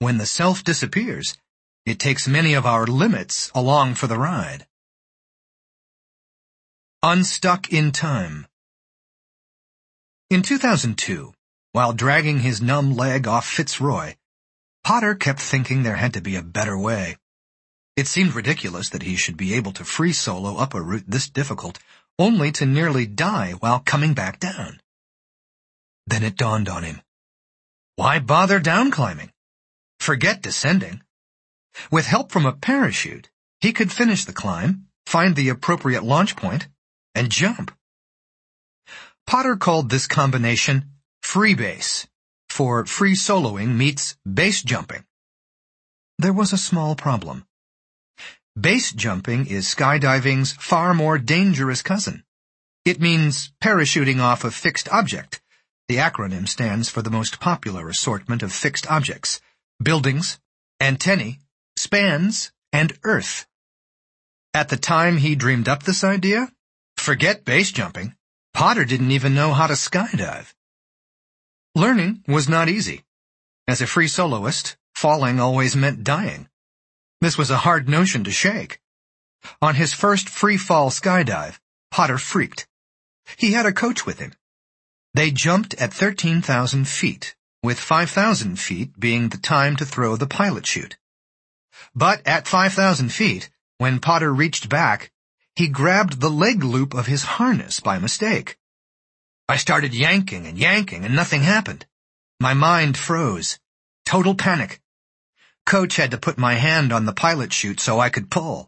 When the self disappears, it takes many of our limits along for the ride. Unstuck in time. In 2002, while dragging his numb leg off Fitzroy, Potter kept thinking there had to be a better way. It seemed ridiculous that he should be able to free solo up a route this difficult, only to nearly die while coming back down. Then it dawned on him. Why bother down climbing? Forget descending. With help from a parachute, he could finish the climb, find the appropriate launch point, and jump. Potter called this combination freebase, for free soloing meets base jumping. There was a small problem. Base jumping is skydiving's far more dangerous cousin. It means parachuting off a fixed object. The acronym stands for the most popular assortment of fixed objects: buildings, antennae, spans, and Earth. At the time he dreamed up this idea, forget base jumping. Potter didn't even know how to skydive. Learning was not easy. As a free soloist, falling always meant dying. This was a hard notion to shake. On his first free-fall skydive, Potter freaked. He had a coach with him. They jumped at 13,000 feet, with 5,000 feet being the time to throw the pilot chute. But at 5,000 feet, when Potter reached back, he grabbed the leg loop of his harness by mistake. I started yanking and nothing happened. My mind froze. Total panic. Coach had to put my hand on the pilot chute so I could pull.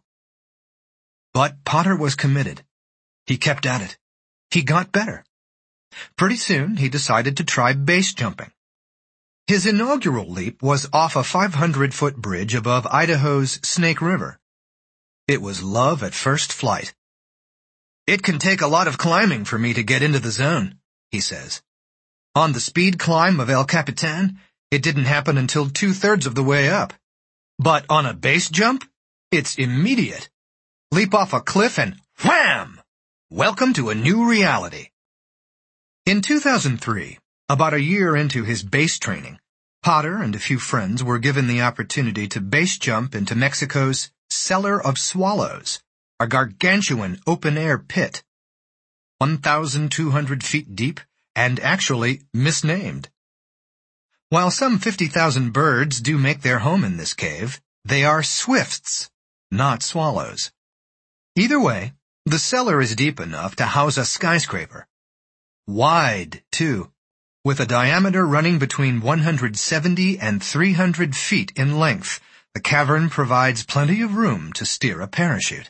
But Potter was committed. He kept at it. He got better. Pretty soon, he decided to try base jumping. His inaugural leap was off a 500-foot bridge above Idaho's Snake River. It was love at first flight. It can take a lot of climbing for me to get into the zone, he says. On the speed climb of El Capitan, it didn't happen until 2/3 of the way up. But on a base jump, it's immediate. Leap off a cliff and wham! Welcome to a new reality. In 2003, about a year into his base training, Potter and a few friends were given the opportunity to base jump into Mexico's Cellar of Swallows, a gargantuan open-air pit, 1,200 feet deep and actually misnamed. While some 50,000 birds do make their home in this cave, they are swifts, not swallows. Either way, the cellar is deep enough to house a skyscraper. Wide, too, with a diameter running between 170 and 300 feet in length. The cavern provides plenty of room to steer a parachute.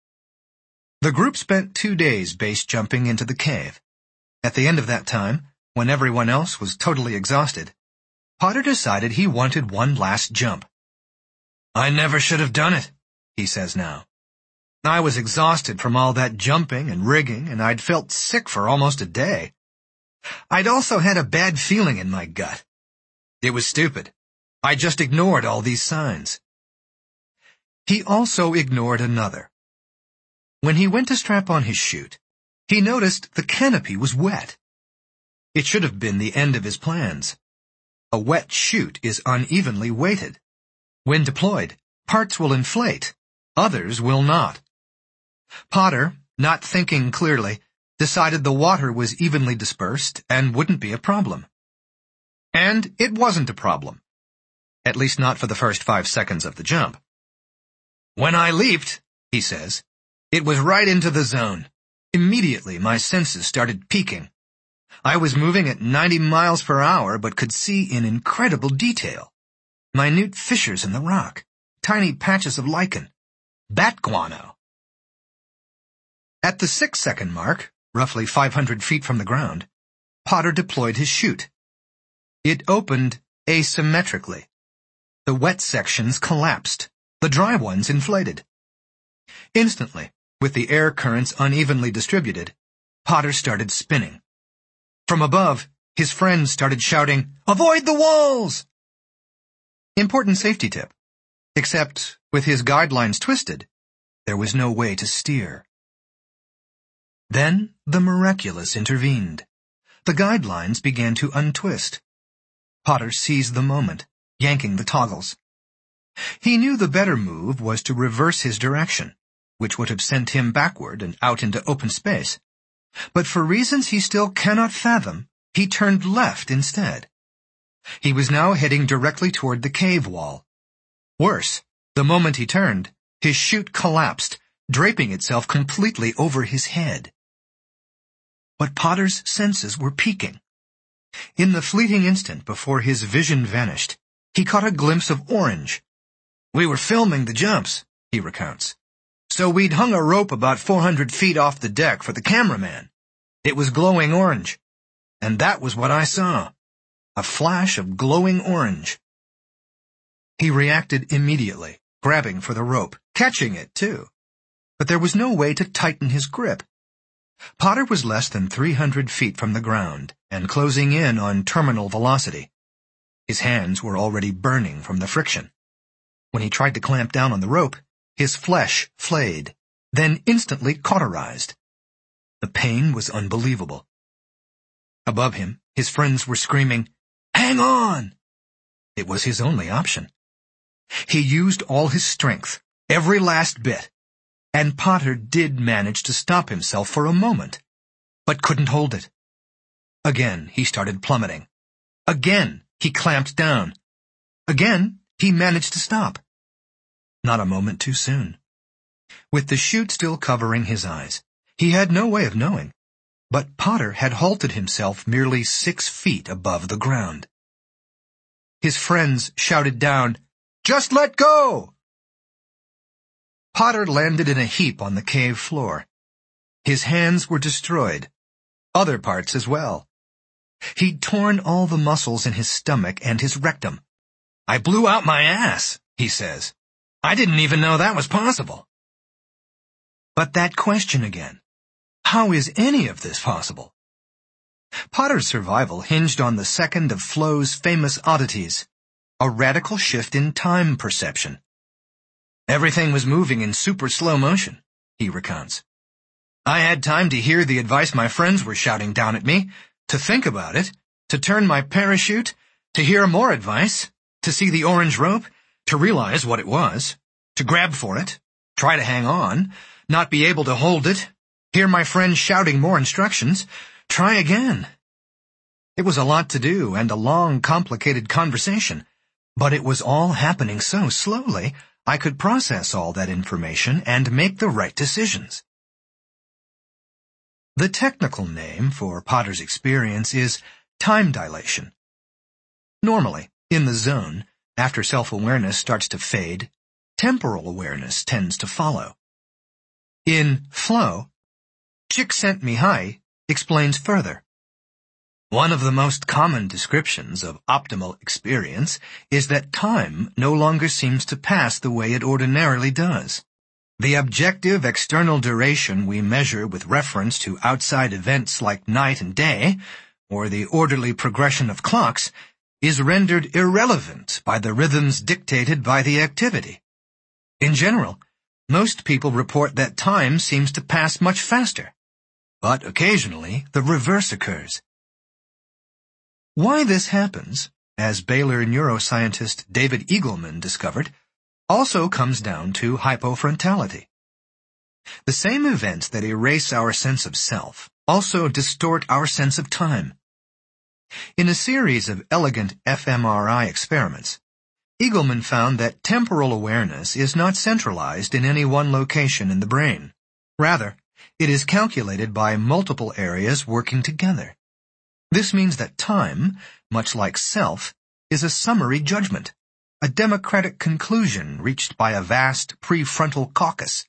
The group spent 2 days base jumping into the cave. At the end of that time, when everyone else was totally exhausted, Potter decided he wanted one last jump. I never should have done it, he says now. I was exhausted from all that jumping and rigging, and I'd felt sick for almost a day. I'd also had a bad feeling in my gut. It was stupid. I just ignored all these signs. He also ignored another. When he went to strap on his chute, he noticed the canopy was wet. It should have been the end of his plans. A wet chute is unevenly weighted. When deployed, parts will inflate, others will not. Potter, not thinking clearly, decided the water was evenly dispersed and wouldn't be a problem. And it wasn't a problem. At least not for the first 5 seconds of the jump. When I leaped, he says, it was right into the zone. Immediately my senses started peaking. I was moving at 90 miles per hour but could see in incredible detail. Minute fissures in the rock, tiny patches of lichen, bat guano. At the 6-second mark, roughly 500 feet from the ground, Potter deployed his chute. It opened asymmetrically. The wet sections collapsed, the dry ones inflated. Instantly, with the air currents unevenly distributed, Potter started spinning. From above, his friends started shouting, "Avoid the walls!" Important safety tip. Except, with his guidelines twisted, there was no way to steer. Then the miraculous intervened. The guidelines began to untwist. Potter seized the moment. yanking the toggles. He knew the better move was to reverse his direction, which would have sent him backward and out into open space. But for reasons he still cannot fathom, he turned left instead. He was now heading directly toward the cave wall. Worse, the moment he turned, his chute collapsed, draping itself completely over his head. But Potter's senses were peaking. In the fleeting instant before his vision vanished, he caught a glimpse of orange. "We were filming the jumps," he recounts. "So we'd hung a rope about 400 feet off the deck for the cameraman. It was glowing orange. And that was what I saw. A flash of glowing orange." He reacted immediately, grabbing for the rope, catching it too. But there was no way to tighten his grip. Potter was less than 300 feet from the ground and closing in on terminal velocity. His hands were already burning from the friction. When he tried to clamp down on the rope, his flesh flayed, then instantly cauterized. The pain was unbelievable. Above him, his friends were screaming, "Hang on!" It was his only option. He used all his strength, every last bit, and Potter did manage to stop himself for a moment, but couldn't hold it. Again, he started plummeting. Again, he clamped down. Again, he managed to stop. Not a moment too soon. With the chute still covering his eyes, he had no way of knowing, but Potter had halted himself merely 6 feet above the ground. His friends shouted down, "Just let go!" Potter landed in a heap on the cave floor. His hands were destroyed, other parts as well. He'd torn all the muscles in his stomach and his rectum. "I blew out my ass," he says. "I didn't even know that was possible." But that question again. How is any of this possible? Potter's survival hinged on the second of Flo's famous oddities, a radical shift in time perception. "Everything was moving in super slow motion," he recounts. "I had time to hear the advice my friends were shouting down at me, to think about it, to turn my parachute, to hear more advice, to see the orange rope, to realize what it was, to grab for it, try to hang on, not be able to hold it, hear my friends shouting more instructions, try again." It was a lot to do and a long, complicated conversation, but it was all happening so slowly, I could process all that information and make the right decisions. The technical name for Potter's experience is time dilation. Normally, in the zone, after self-awareness starts to fade, temporal awareness tends to follow. In Flow, Csikszentmihalyi explains further. One of the most common descriptions of optimal experience is that time no longer seems to pass the way it ordinarily does. The objective external duration we measure with reference to outside events like night and day, or the orderly progression of clocks, is rendered irrelevant by the rhythms dictated by the activity. In general, most people report that time seems to pass much faster, but occasionally the reverse occurs. Why this happens, as Baylor neuroscientist David Eagleman discovered, also comes down to hypofrontality. The same events that erase our sense of self also distort our sense of time. In a series of elegant fMRI experiments, Eagleman found that temporal awareness is not centralized in any one location in the brain. Rather, it is calculated by multiple areas working together. This means that time, much like self, is a summary judgment, a democratic conclusion reached by a vast prefrontal caucus.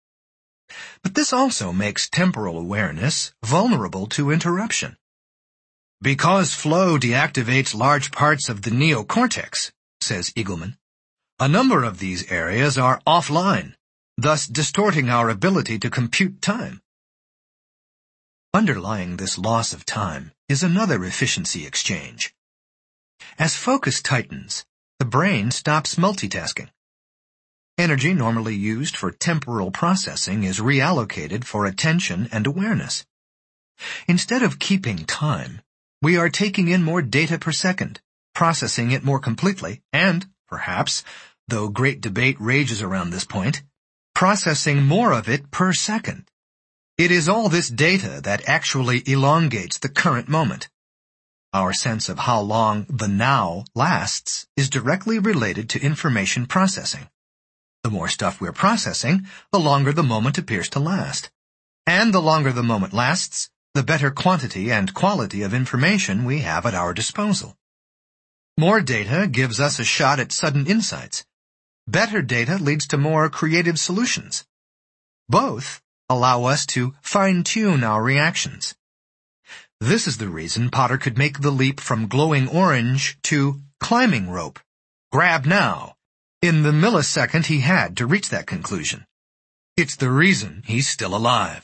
But this also makes temporal awareness vulnerable to interruption. Because flow deactivates large parts of the neocortex, says Eagleman, a number of these areas are offline, thus distorting our ability to compute time. Underlying this loss of time is another efficiency exchange. As focus tightens, the brain stops multitasking. Energy normally used for temporal processing is reallocated for attention and awareness. Instead of keeping time, we are taking in more data per second, processing it more completely, and, perhaps, though great debate rages around this point, processing more of it per second. It is all this data that actually elongates the current moment. Our sense of how long the now lasts is directly related to information processing. The more stuff we're processing, the longer the moment appears to last. And the longer the moment lasts, the better quantity and quality of information we have at our disposal. More data gives us a shot at sudden insights. Better data leads to more creative solutions. Both allow us to fine-tune our reactions. This is the reason Potter could make the leap from glowing orange to climbing rope, grab now, in the millisecond he had to reach that conclusion. It's the reason he's still alive.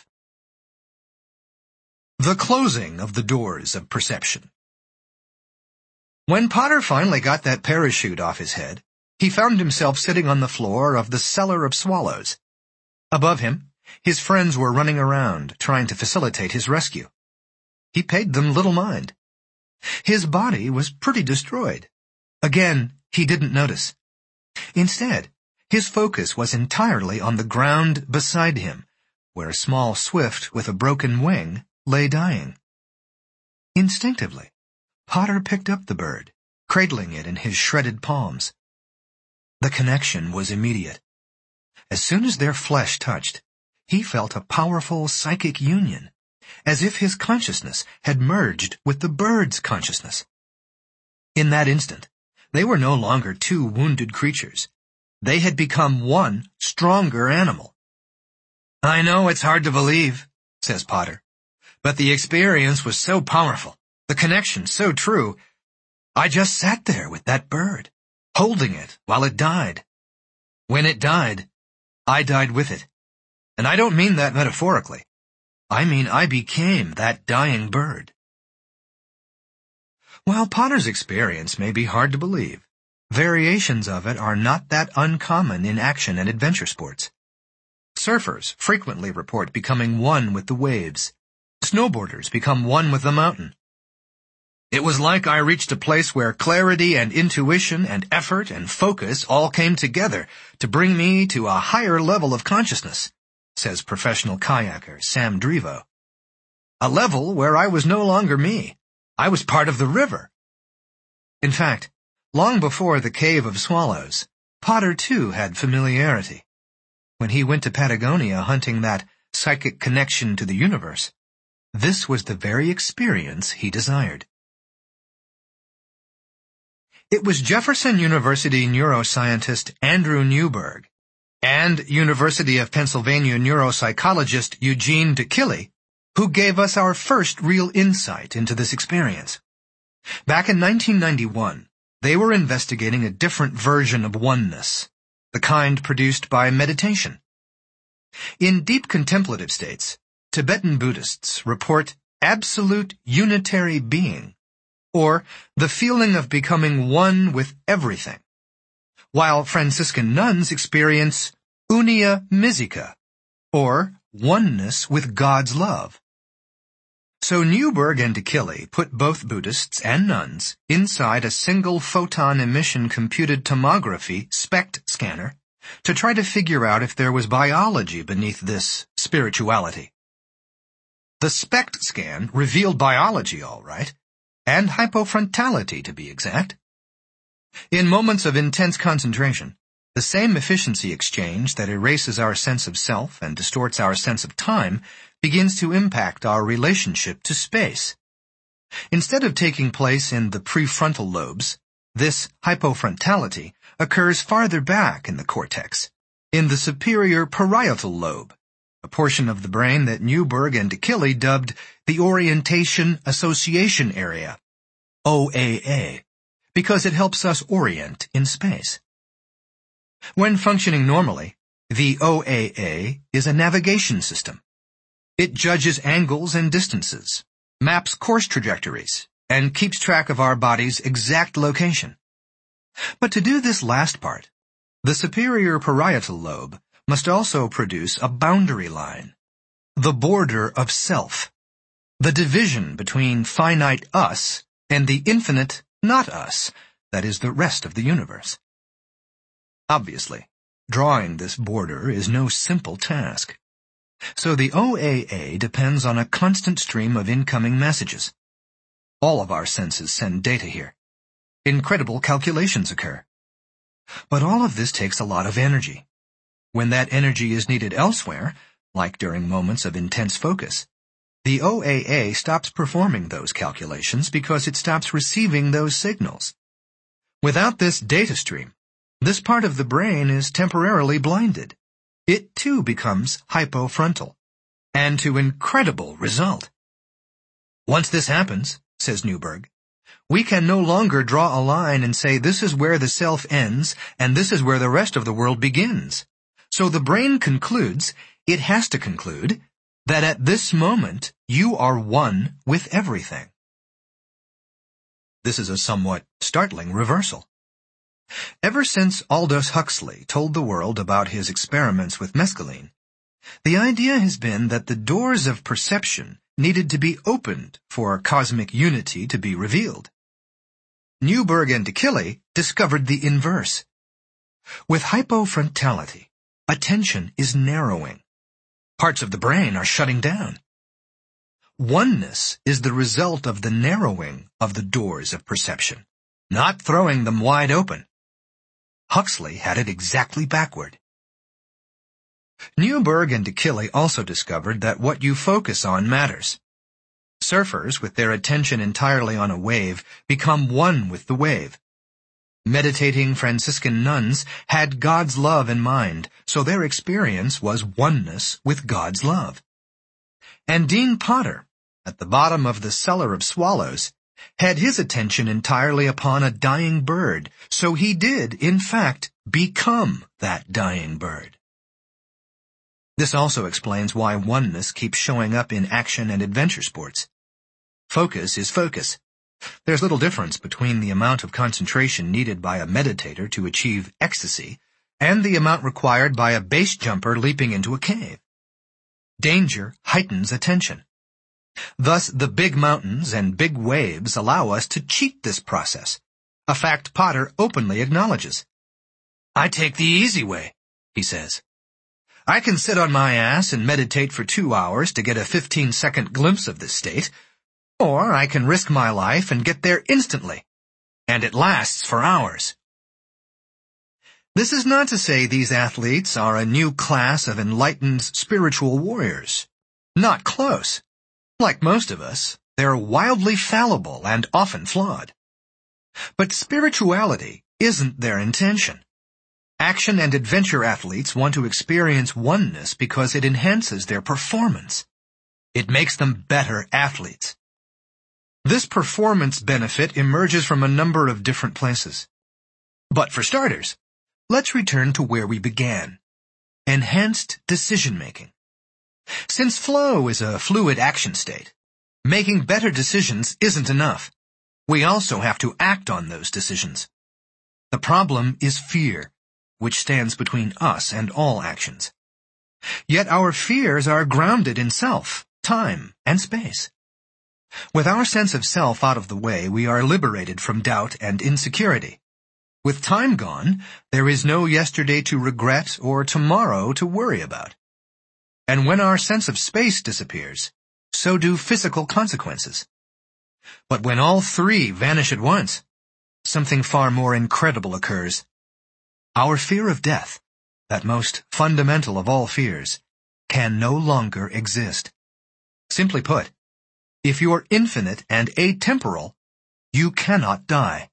The closing of the doors of perception. When Potter finally got that parachute off his head, he found himself sitting on the floor of the cellar of swallows. Above him, his friends were running around, trying to facilitate his rescue. He paid them little mind. His body was pretty destroyed. Again, he didn't notice. Instead, his focus was entirely on the ground beside him, where a small swift with a broken wing lay dying. Instinctively, Potter picked up the bird, cradling it in his shredded palms. The connection was immediate. As soon as their flesh touched, he felt a powerful psychic union, as if his consciousness had merged with the bird's consciousness. In that instant, they were no longer two wounded creatures. They had become one stronger animal. "I know it's hard to believe," says Potter, "but the experience was so powerful, the connection so true. I just sat there with that bird, holding it while it died. When it died, I died with it. And I don't mean that metaphorically. I mean I became that dying bird." While Potter's experience may be hard to believe, variations of it are not that uncommon in action and adventure sports. Surfers frequently report becoming one with the waves. Snowboarders become one with the mountain. "It was like I reached a place where clarity and intuition and effort and focus all came together to bring me to a higher level of consciousness," says professional kayaker Sam Drivo. "A level where I was no longer me. I was part of the river." In fact, long before the Cave of Swallows, Potter too had familiarity. When he went to Patagonia hunting that psychic connection to the universe, this was the very experience he desired. It was Jefferson University neuroscientist Andrew Newberg and University of Pennsylvania neuropsychologist Eugene Dechille who gave us our first real insight into this experience. Back in 1991, they were investigating a different version of oneness, the kind produced by meditation. In deep contemplative states, Tibetan Buddhists report absolute unitary being, or the feeling of becoming one with everything, while Franciscan nuns experience unia mystica, or oneness with God's love. So Newberg and Dechille put both Buddhists and nuns inside a single photon emission computed tomography SPECT scanner to try to figure out if there was biology beneath this spirituality. The SPECT scan revealed biology all right, and hypofrontality to be exact. In moments of intense concentration, the same efficiency exchange that erases our sense of self and distorts our sense of time begins to impact our relationship to space. Instead of taking place in the prefrontal lobes, this hypofrontality occurs farther back in the cortex, in the superior parietal lobe, a portion of the brain that Newberg and Dechille dubbed the Orientation Association Area, OAA, because it helps us orient in space. When functioning normally, the OAA is a navigation system. It judges angles and distances, maps course trajectories, and keeps track of our body's exact location. But to do this last part, the superior parietal lobe must also produce a boundary line, the border of self, the division between finite us and the infinite not us, that is the rest of the universe. Obviously, drawing this border is no simple task. So the OAA depends on a constant stream of incoming messages. All of our senses send data here. Incredible calculations occur. But all of this takes a lot of energy. When that energy is needed elsewhere, like during moments of intense focus, the OAA stops performing those calculations because it stops receiving those signals. Without this data stream, this part of the brain is temporarily blinded. It too becomes hypofrontal, and to incredible result. Once this happens, says Newberg, we can no longer draw a line and say this is where the self ends and this is where the rest of the world begins. So the brain concludes, it has to conclude, that at this moment you are one with everything. This is a somewhat startling reversal. Ever since Aldous Huxley told the world about his experiments with mescaline, the idea has been that the doors of perception needed to be opened for cosmic unity to be revealed. Newberg and Dikili discovered the inverse. With hypofrontality, attention is narrowing. Parts of the brain are shutting down. Oneness is the result of the narrowing of the doors of perception, not throwing them wide open. Huxley had it exactly backward. Newberg and Dikili also discovered that what you focus on matters. Surfers, with their attention entirely on a wave, become one with the wave. Meditating Franciscan nuns had God's love in mind, so their experience was oneness with God's love. And Dean Potter, at the bottom of the cellar of swallows, had his attention entirely upon a dying bird, so he did, in fact, become that dying bird. This also explains why oneness keeps showing up in action and adventure sports. Focus is focus. There's little difference between the amount of concentration needed by a meditator to achieve ecstasy and the amount required by a base jumper leaping into a cave. Danger heightens attention. Thus, the big mountains and big waves allow us to cheat this process, a fact Potter openly acknowledges. I take the easy way, he says. I can sit on my ass and meditate for 2 hours to get a 15-second glimpse of this state, or I can risk my life and get there instantly, and it lasts for hours. This is not to say these athletes are a new class of enlightened spiritual warriors. Not close. Like most of us, they're wildly fallible and often flawed. But spirituality isn't their intention. Action and adventure athletes want to experience oneness because it enhances their performance. It makes them better athletes. This performance benefit emerges from a number of different places. But for starters, let's return to where we began. Enhanced decision-making. Since flow is a fluid action state, making better decisions isn't enough. We also have to act on those decisions. The problem is fear, which stands between us and all actions. Yet our fears are grounded in self, time, and space. With our sense of self out of the way, we are liberated from doubt and insecurity. With time gone, there is no yesterday to regret or tomorrow to worry about. And when our sense of space disappears, so do physical consequences. But when all three vanish at once, something far more incredible occurs. Our fear of death, that most fundamental of all fears, can no longer exist. Simply put, if you're infinite and atemporal, you cannot die.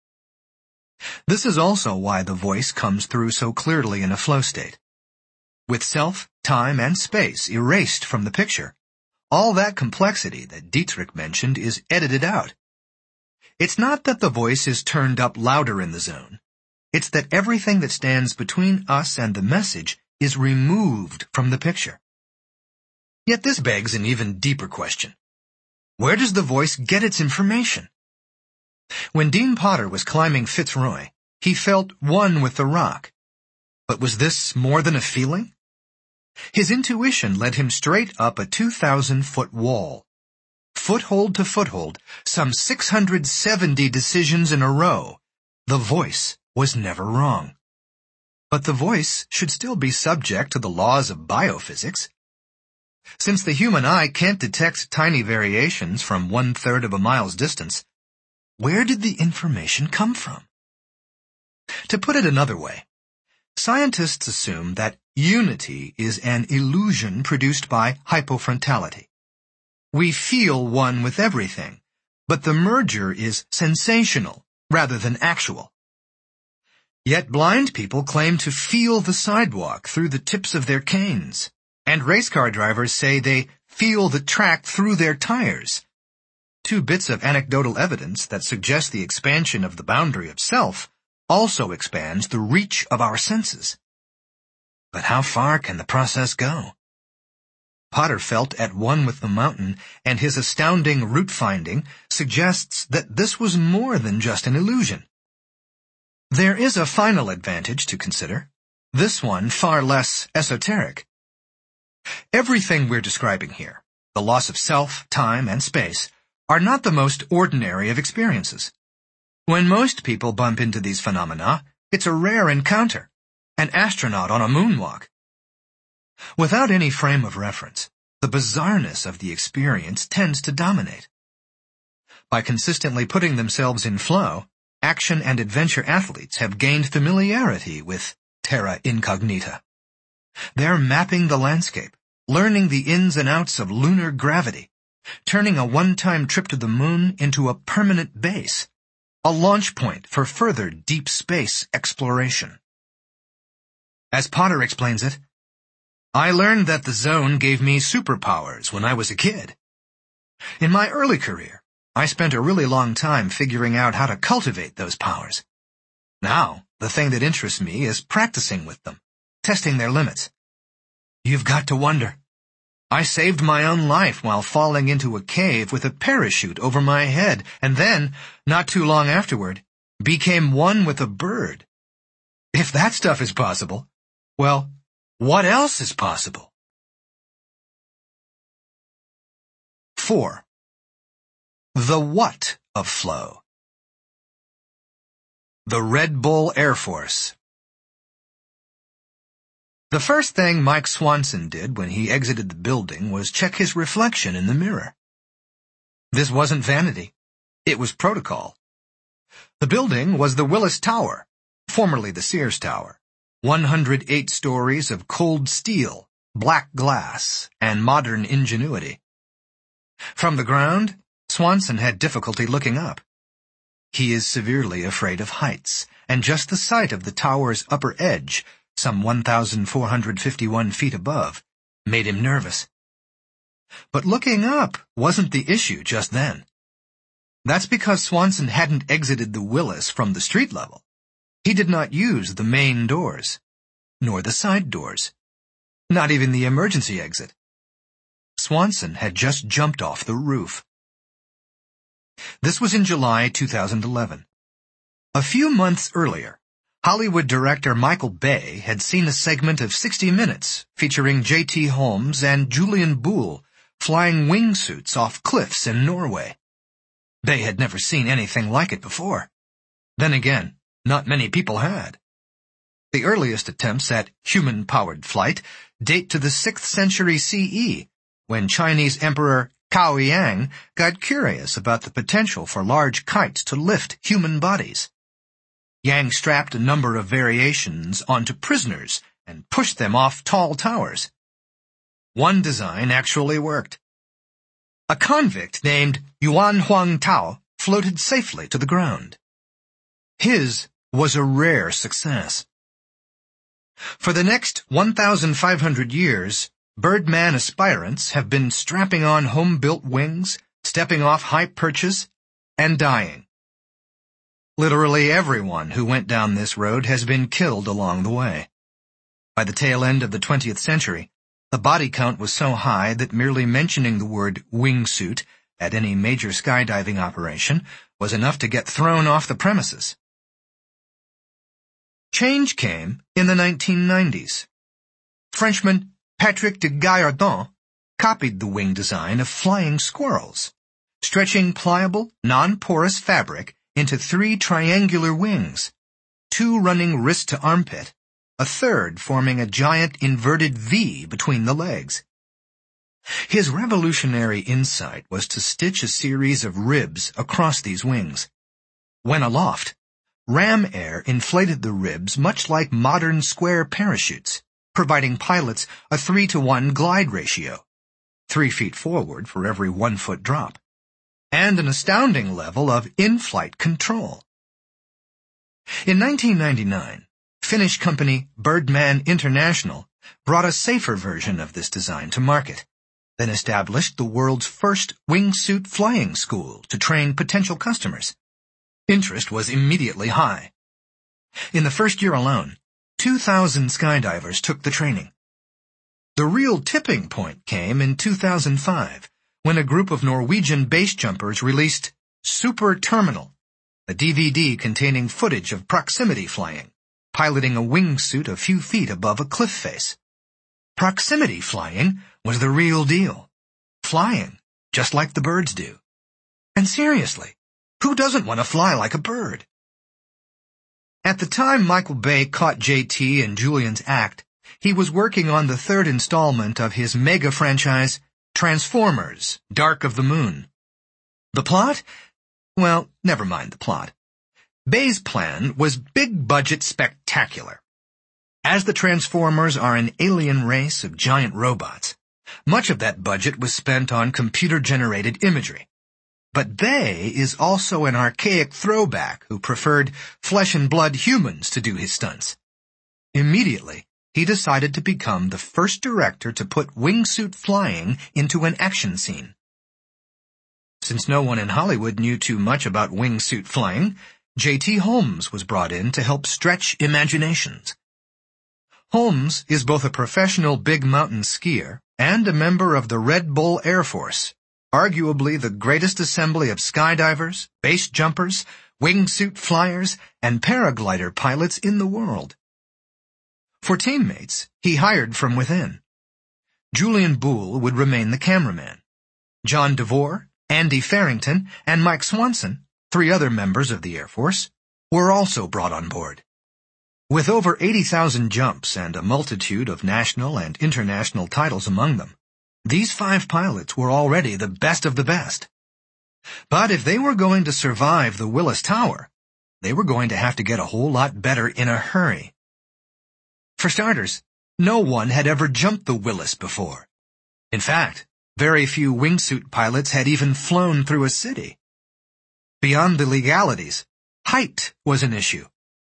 This is also why the voice comes through so clearly in a flow state. With self, time, and space erased from the picture, all that complexity that Dietrich mentioned is edited out. It's not that the voice is turned up louder in the zone. It's that everything that stands between us and the message is removed from the picture. Yet this begs an even deeper question. Where does the voice get its information? When Dean Potter was climbing Fitzroy, he felt one with the rock. But was this more than a feeling? His intuition led him straight up a 2,000-foot wall. Foothold to foothold, some 670 decisions in a row, The voice was never wrong. But the voice should still be subject to the laws of biophysics. Since the human eye can't detect tiny variations from 1/3 of a mile's distance, where did the information come from? To put it another way, scientists assume that unity is an illusion produced by hypofrontality. We feel one with everything, but the merger is sensational rather than actual. Yet blind people claim to feel the sidewalk through the tips of their canes, and race car drivers say they feel the track through their tires. Two bits of anecdotal evidence that suggest the expansion of the boundary of self also expands the reach of our senses. But how far can the process go? Potter felt at one with the mountain, and his astounding route finding suggests that this was more than just an illusion. There is a final advantage to consider, this one far less esoteric. Everything we're describing here, the loss of self, time, and space, are not the most ordinary of experiences. When most people bump into these phenomena, it's a rare encounter, an astronaut on a moonwalk. Without any frame of reference, the bizarreness of the experience tends to dominate. By consistently putting themselves in flow, action and adventure athletes have gained familiarity with terra incognita. They're mapping the landscape, learning the ins and outs of lunar gravity, turning a one-time trip to the moon into a permanent base, a launch point for further deep space exploration. As Potter explains it, I learned that the zone gave me superpowers when I was a kid. In my early career, I spent a really long time figuring out how to cultivate those powers. Now, the thing that interests me is practicing with them, testing their limits. You've got to wonder. I saved my own life while falling into a cave with a parachute over my head, and then, not too long afterward, became one with a bird. If that stuff is possible, well, what else is possible? 4. The what of flow. The Red Bull Air Force. The first thing Mike Swanson did when he exited the building was check his reflection in the mirror. This wasn't vanity. It was protocol. The building was the Willis Tower, formerly the Sears Tower, 108 stories of cold steel, black glass, and modern ingenuity. From the ground, Swanson had difficulty looking up. He is severely afraid of heights, and just the sight of the tower's upper edge, some 1,451 feet above, made him nervous. But looking up wasn't the issue just then. That's because Swanson hadn't exited the Willis from the street level. He did not use the main doors, nor the side doors, not even the emergency exit. Swanson had just jumped off the roof. This was in July 2011. A few months earlier, Hollywood director Michael Bay had seen a segment of 60 Minutes featuring J.T. Holmes and Julian Boole flying wingsuits off cliffs in Norway. Bay had never seen anything like it before. Then again, not many people had. The earliest attempts at human-powered flight date to the 6th century CE, when Chinese Emperor Cao Yang got curious about the potential for large kites to lift human bodies. Yang strapped a number of variations onto prisoners and pushed them off tall towers. One design actually worked. A convict named Yuan Huang Tao floated safely to the ground. His was a rare success. For the next 1,500 years, Birdman aspirants have been strapping on home-built wings, stepping off high perches, and dying. Literally everyone who went down this road has been killed along the way. By the tail end of the 20th century, the body count was so high that merely mentioning the word wingsuit at any major skydiving operation was enough to get thrown off the premises. Change came in the 1990s. Frenchman Patrick de Gaillardon copied the wing design of flying squirrels, stretching pliable, non-porous fabric into 3 triangular wings, 2 running wrist to armpit, a third forming a giant inverted V between the legs. His revolutionary insight was to stitch a series of ribs across these wings. When aloft, ram air inflated the ribs much like modern square parachutes, providing pilots a 3-to-1 glide ratio, 3 feet forward for every 1 foot drop, and an astounding level of in-flight control. In 1999, Finnish company Birdman International brought a safer version of this design to market, then established the world's first wingsuit flying school to train potential customers. Interest was immediately high. In the first year alone, 2,000 skydivers took the training. The real tipping point came in 2005, when a group of Norwegian base jumpers released Super Terminal, a DVD containing footage of proximity flying, piloting a wingsuit a few feet above a cliff face. Proximity flying was the real deal. Flying, just like the birds do. And seriously, who doesn't want to fly like a bird? At the time Michael Bay caught JT in Julian's act, he was working on the 3rd installment of his mega franchise, Transformers: Dark of the Moon. The plot? Well, never mind the plot. Bay's plan was big-budget spectacular. As the Transformers are an alien race of giant robots, much of that budget was spent on computer-generated imagery. But Bay is also an archaic throwback who preferred flesh-and-blood humans to do his stunts. Immediately, he decided to become the first director to put wingsuit flying into an action scene. Since no one in Hollywood knew too much about wingsuit flying, J.T. Holmes was brought in to help stretch imaginations. Holmes is both a professional big mountain skier and a member of the Red Bull Air Force, arguably the greatest assembly of skydivers, base jumpers, wingsuit flyers, and paraglider pilots in the world. For teammates, he hired from within. Julian Boole would remain the cameraman. John DeVore, Andy Farrington, and Mike Swanson, 3 other members of the Air Force, were also brought on board. With over 80,000 jumps and a multitude of national and international titles among them, these 5 pilots were already the best of the best. But if they were going to survive the Willis Tower, they were going to have to get a whole lot better in a hurry. For starters, no one had ever jumped the Willis before. In fact, very few wingsuit pilots had even flown through a city. Beyond the legalities, height was an issue.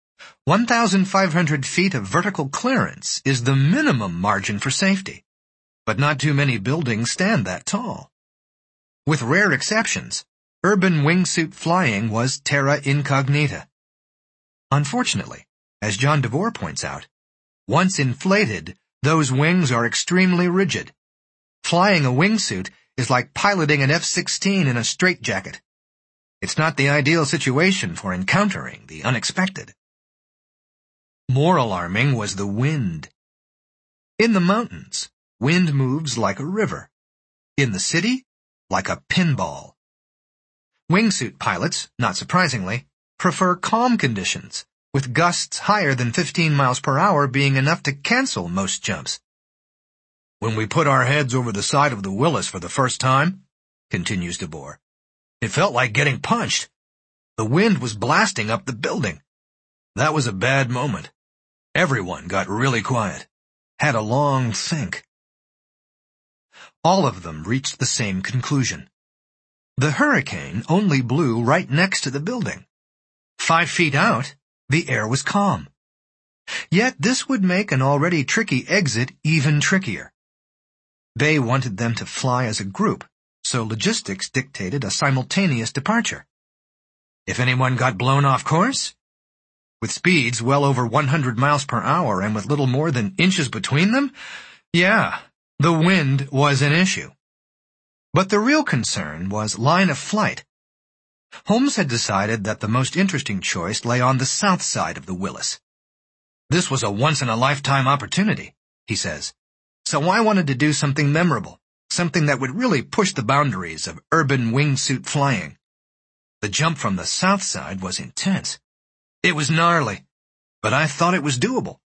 1,500 feet of vertical clearance is the minimum margin for safety, but not too many buildings stand that tall. With rare exceptions, urban wingsuit flying was terra incognita. Unfortunately, as John DeVore points out, once inflated, those wings are extremely rigid. Flying a wingsuit is like piloting an F-16 in a straitjacket. It's not the ideal situation for encountering the unexpected. More alarming was the wind. In the mountains, wind moves like a river. In the city, like a pinball. Wingsuit pilots, not surprisingly, prefer calm conditions, with gusts higher than 15 miles per hour being enough to cancel most jumps. When we put our heads over the side of the Willis for the first time, continues DeVore, it felt like getting punched. The wind was blasting up the building. That was a bad moment. Everyone got really quiet, had a long think. All of them reached the same conclusion. The hurricane only blew right next to the building. 5 feet out, the air was calm. Yet this would make an already tricky exit even trickier. Bay wanted them to fly as a group, so logistics dictated a simultaneous departure. If anyone got blown off course? With speeds well over 100 miles per hour and with little more than inches between them? Yeah, the wind was an issue. But the real concern was line of flight. Holmes had decided that the most interesting choice lay on the south side of the Willis. This was a once-in-a-lifetime opportunity, he says, so I wanted to do something memorable, something that would really push the boundaries of urban wingsuit flying. The jump from the south side was intense. It was gnarly, but I thought it was doable.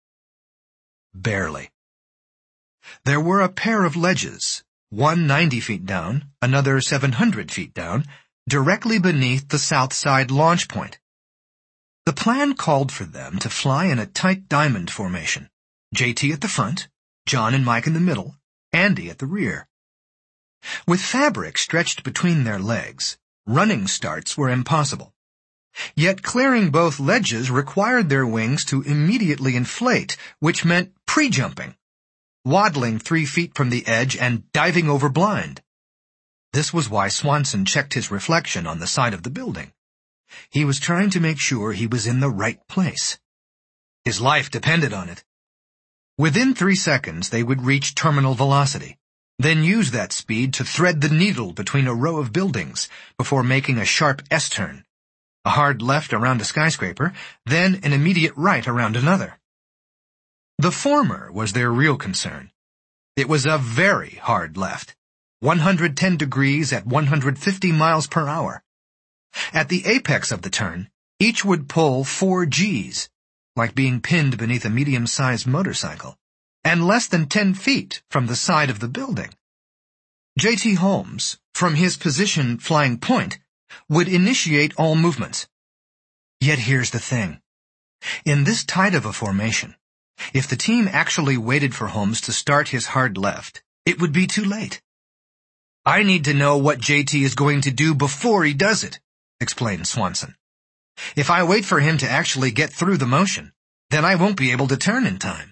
Barely. There were a pair of ledges, one 90 feet down, another 700 feet down, directly beneath the south side launch point. The plan called for them to fly in a tight diamond formation, JT at the front, John and Mike in the middle, Andy at the rear. With fabric stretched between their legs, running starts were impossible. Yet clearing both ledges required their wings to immediately inflate, which meant pre-jumping, waddling 3 feet from the edge and diving over blind. This was why Swanson checked his reflection on the side of the building. He was trying to make sure he was in the right place. His life depended on it. Within 3 seconds, they would reach terminal velocity, then use that speed to thread the needle between a row of buildings before making a sharp S-turn, a hard left around a skyscraper, then an immediate right around another. The former was their real concern. It was a very hard left, 110 degrees at 150 miles per hour. At the apex of the turn, each would pull 4 Gs, like being pinned beneath a medium-sized motorcycle, and less than 10 feet from the side of the building. J.T. Holmes, from his position flying point, would initiate all movements. Yet here's the thing. In this tight of a formation, if the team actually waited for Holmes to start his hard left, it would be too late. "I need to know what JT is going to do before he does it," explained Swanson. "If I wait for him to actually get through the motion, then I won't be able to turn in time."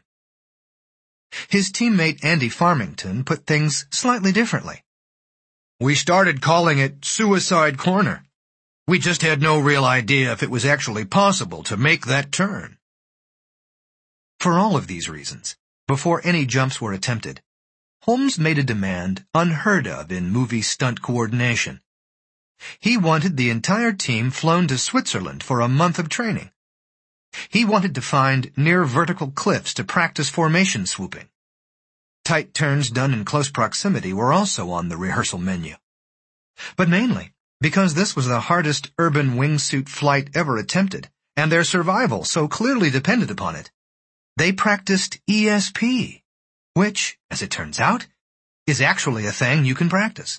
His teammate Andy Farmington put things slightly differently. "We started calling it Suicide Corner. We just had no real idea if it was actually possible to make that turn." For all of these reasons, before any jumps were attempted, Holmes made a demand unheard of in movie stunt coordination. He wanted the entire team flown to Switzerland for a month of training. He wanted to find near vertical cliffs to practice formation swooping. Tight turns done in close proximity were also on the rehearsal menu. But mainly, because this was the hardest urban wingsuit flight ever attempted, and their survival so clearly depended upon it, they practiced ESP, which, as it turns out, is actually a thing you can practice.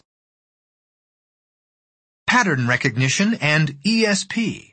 Pattern recognition and ESP.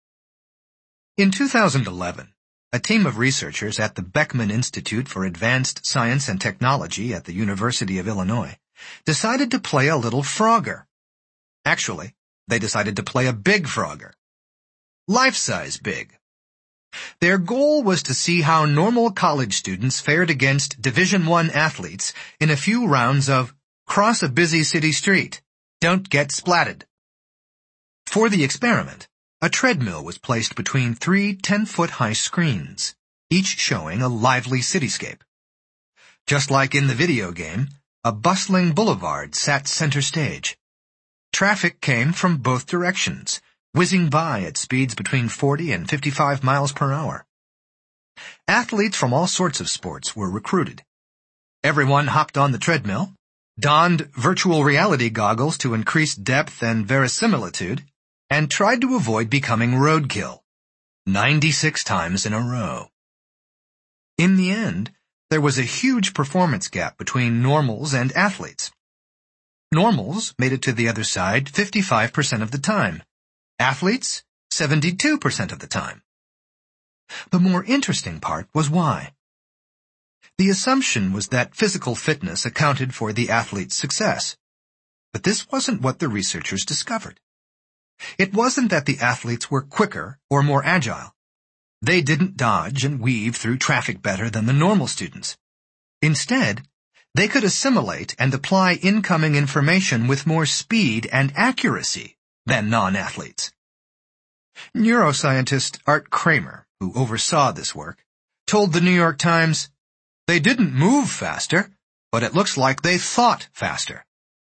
In 2011, a team of researchers at the Beckman Institute for Advanced Science and Technology at the University of Illinois decided to play a little Frogger. Actually, they decided to play a big Frogger. Life-size big. Their goal was to see how normal college students fared against Division I athletes in a few rounds of cross a busy city street, don't get splatted. For the experiment, a treadmill was placed between 3 10-foot-high screens, each showing a lively cityscape. Just like in the video game, a bustling boulevard sat center stage. Traffic came from both directions, whizzing by at speeds between 40 and 55 miles per hour. Athletes from all sorts of sports were recruited. Everyone hopped on the treadmill, donned virtual reality goggles to increase depth and verisimilitude, and tried to avoid becoming roadkill, 96 times in a row. In the end, there was a huge performance gap between normals and athletes. Normals made it to the other side 55% of the time. Athletes, 72% of the time. The more interesting part was why. The assumption was that physical fitness accounted for the athlete's success. But this wasn't what the researchers discovered. It wasn't that the athletes were quicker or more agile. They didn't dodge and weave through traffic better than the normal students. Instead, they could assimilate and apply incoming information with more speed and accuracy than non-athletes. Neuroscientist Art Kramer, who oversaw this work, told the New York Times, "They didn't move faster, but it looks like they thought faster."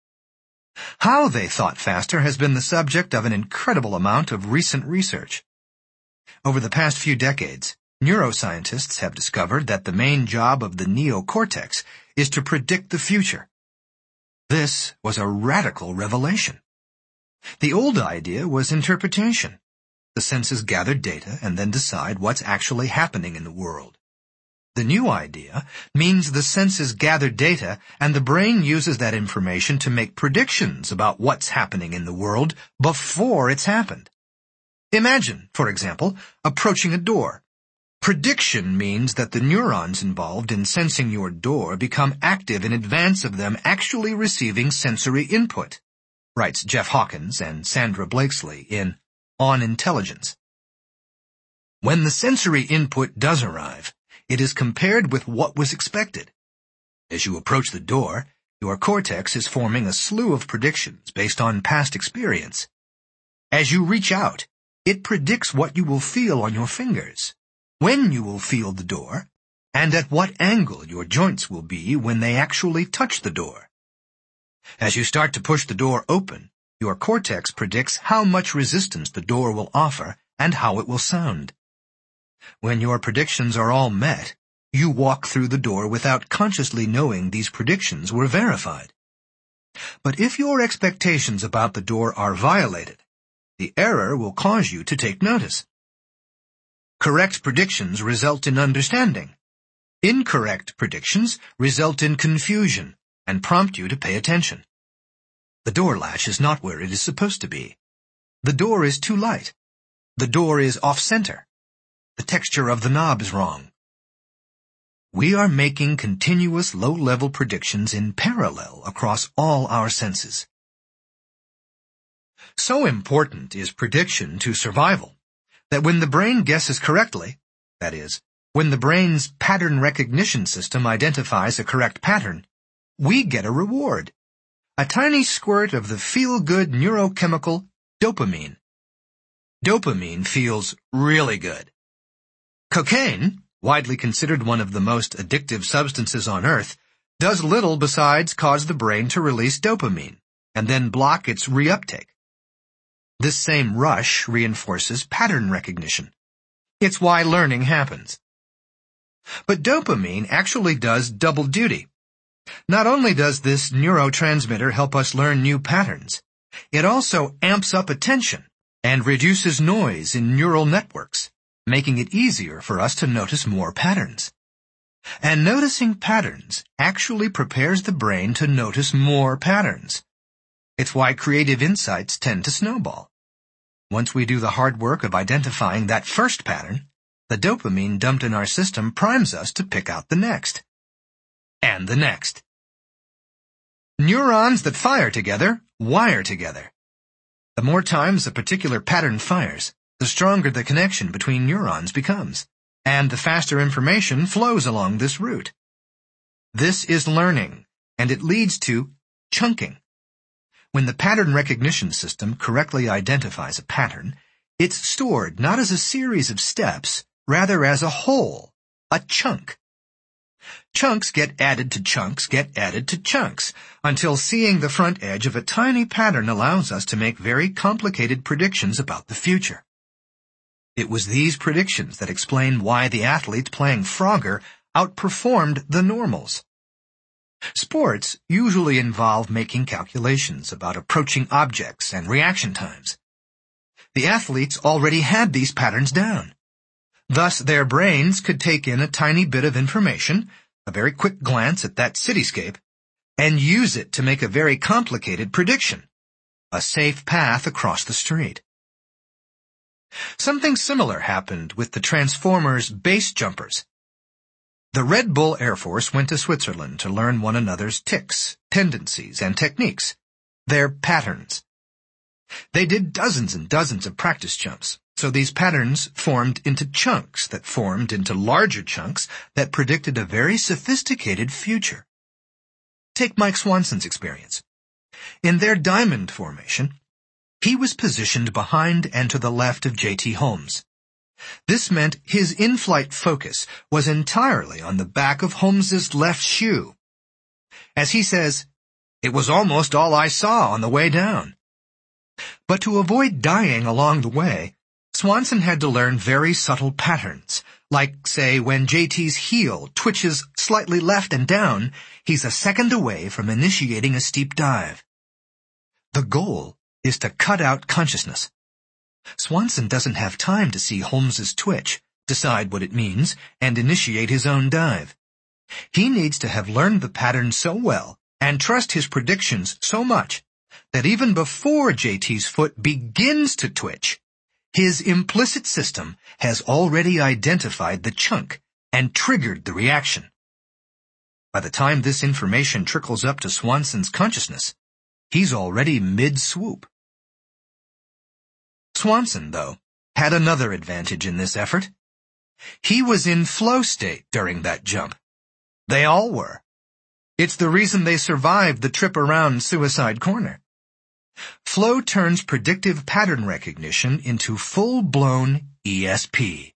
How they thought faster has been the subject of an incredible amount of recent research. Over the past few decades, neuroscientists have discovered that the main job of the neocortex is to predict the future. This was a radical revelation. The old idea was interpretation. The senses gather data and then decide what's actually happening in the world. The new idea means the senses gather data and the brain uses that information to make predictions about what's happening in the world before it's happened. Imagine, for example, approaching a door. Prediction means that the neurons involved in sensing your door become active in advance of them actually receiving sensory input, writes Jeff Hawkins and Sandra Blakesley in On Intelligence. When the sensory input does arrive, it is compared with what was expected. As you approach the door, your cortex is forming a slew of predictions based on past experience. As you reach out, it predicts what you will feel on your fingers, when you will feel the door, and at what angle your joints will be when they actually touch the door. As you start to push the door open, your cortex predicts how much resistance the door will offer and how it will sound. When your predictions are all met, you walk through the door without consciously knowing these predictions were verified. But if your expectations about the door are violated, the error will cause you to take notice. Correct predictions result in understanding. Incorrect predictions result in confusion and prompt you to pay attention. The door latch is not where it is supposed to be. The door is too light. The door is off-center. The texture of the knob is wrong. We are making continuous low-level predictions in parallel across all our senses. So important is prediction to survival that when the brain guesses correctly, that is, when the brain's pattern recognition system identifies a correct pattern, we get a reward. A tiny squirt of the feel-good neurochemical dopamine. Dopamine feels really good. Cocaine, widely considered one of the most addictive substances on Earth, does little besides cause the brain to release dopamine and then block its reuptake. This same rush reinforces pattern recognition. It's why learning happens. But dopamine actually does double duty. Not only does this neurotransmitter help us learn new patterns, it also amps up attention and reduces noise in neural networks, making it easier for us to notice more patterns. And noticing patterns actually prepares the brain to notice more patterns. It's why creative insights tend to snowball. Once we do the hard work of identifying that first pattern, the dopamine dumped in our system primes us to pick out the next. And the next. Neurons that fire together wire together. The more times a particular pattern fires, the stronger the connection between neurons becomes, and the faster information flows along this route. This is learning, and it leads to chunking. When the pattern recognition system correctly identifies a pattern, it's stored not as a series of steps, rather as a whole, a chunk. Chunks get added to chunks get added to chunks, until seeing the front edge of a tiny pattern allows us to make very complicated predictions about the future. It was these predictions that explain why the athletes playing Frogger outperformed the normals. Sports usually involve making calculations about approaching objects and reaction times. The athletes already had these patterns down. Thus, their brains could take in a tiny bit of information, a very quick glance at that cityscape, and use it to make a very complicated prediction, a safe path across the street. Something similar happened with the Transformers base jumpers. The Red Bull Air Force went to Switzerland to learn one another's tics, tendencies, and techniques, their patterns. They did dozens and dozens of practice jumps, so these patterns formed into chunks that formed into larger chunks that predicted a very sophisticated future. Take Mike Swanson's experience. In their diamond formation, he was positioned behind and to the left of J.T. Holmes. This meant his in-flight focus was entirely on the back of Holmes's left shoe. As he says, "It was almost all I saw on the way down." But to avoid dying along the way, Swanson had to learn very subtle patterns, like, say, when JT's heel twitches slightly left and down, he's a second away from initiating a steep dive. The goal is to cut out consciousness. Swanson doesn't have time to see Holmes's twitch, decide what it means, and initiate his own dive. He needs to have learned the pattern so well and trust his predictions so much that even before JT's foot begins to twitch, his implicit system has already identified the chunk and triggered the reaction. By the time this information trickles up to Swanson's consciousness, he's already mid-swoop. Swanson, though, had another advantage in this effort. He was in flow state during that jump. They all were. It's the reason they survived the trip around Suicide Corner. Flow turns predictive pattern recognition into full-blown ESP.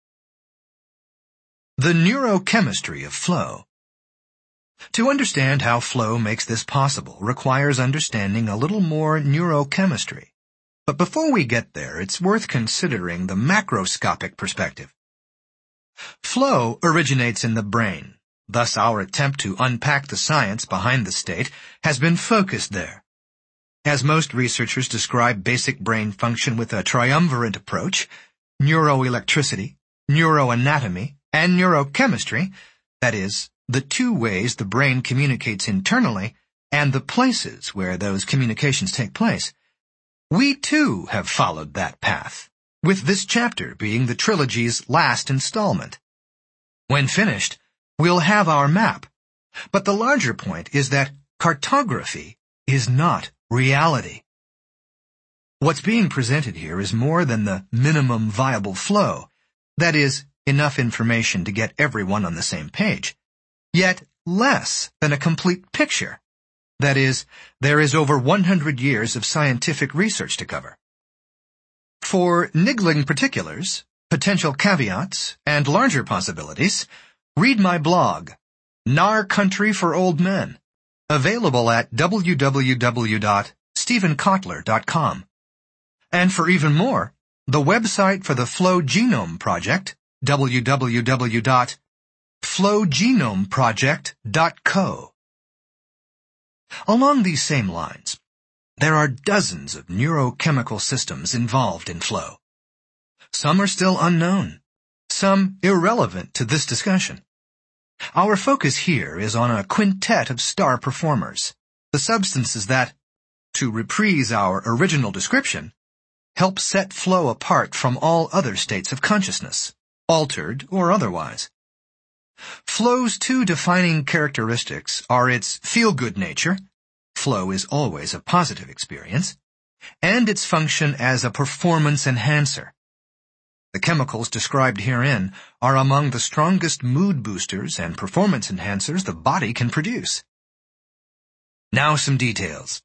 The neurochemistry of flow. To understand how flow makes this possible requires understanding a little more neurochemistry. But before we get there, it's worth considering the macroscopic perspective. Flow originates in the brain. Thus, our attempt to unpack the science behind the state has been focused there. As most researchers describe basic brain function with a triumvirate approach, neuroelectricity, neuroanatomy, and neurochemistry, that is, the two ways the brain communicates internally and the places where those communications take place, we too have followed that path, with this chapter being the trilogy's last installment. When finished, we'll have our map, but the larger point is that cartography is not reality. What's being presented here is more than the minimum viable flow, that is, enough information to get everyone on the same page, yet less than a complete picture. That is, there is over 100 years of scientific research to cover. For niggling particulars, potential caveats, and larger possibilities, read my blog, Nar Country for Old Men, available at www.stephenkotler.com. And for even more, the website for the Flow Genome Project, www.flowgenomeproject.co. Along these same lines, there are dozens of neurochemical systems involved in flow. Some are still unknown, some irrelevant to this discussion. Our focus here is on a quintet of star performers, the substances that, to reprise our original description, help set flow apart from all other states of consciousness, altered or otherwise. Flow's two defining characteristics are its feel-good nature — flow is always a positive experience — and its function as a performance enhancer. The chemicals described herein are among the strongest mood boosters and performance enhancers the body can produce. Now some details.